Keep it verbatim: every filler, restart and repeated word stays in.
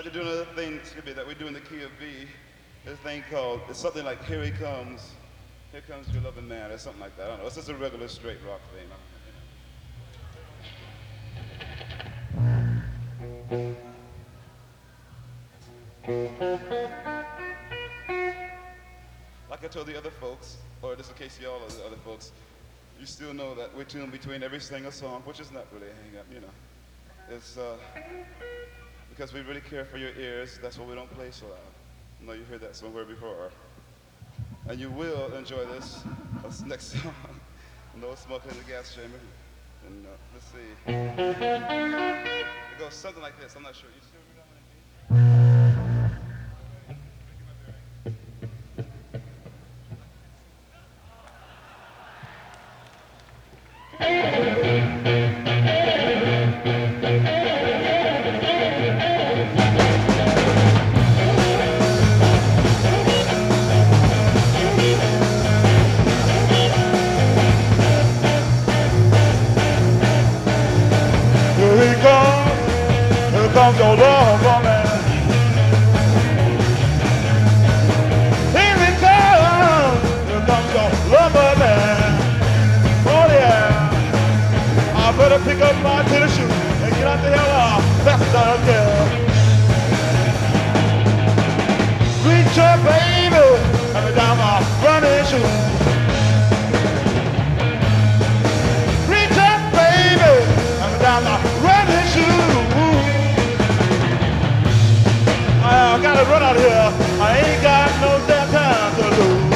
like to do another thing, excuse me, that we do in the key of B. This thing called, it's something like Here He Comes, Here Comes Your Loving Man, or something like that. I don't know. It's just a regular straight rock thing. Like I told the other folks, or just in case y'all are the other folks, you still know that we're tuned between every single song, which is not really a hang up, you know. It's uh, because we really care for your ears, that's why we don't play so loud. I know you heard that somewhere before. And you will enjoy this, this next song, No Smoking in the Gas Chamber. And uh, let's see. It goes something like this, I'm not sure. You still read comes your love for me. Here it comes, here comes your love for me. Oh yeah, I better pick up my tennis shoes and get out the hell out. That's what I care. Reach up, baby, and me down my running shoes. Reach up, baby, and me down my running shoes. I gotta run out here. I ain't got no damn time to lose.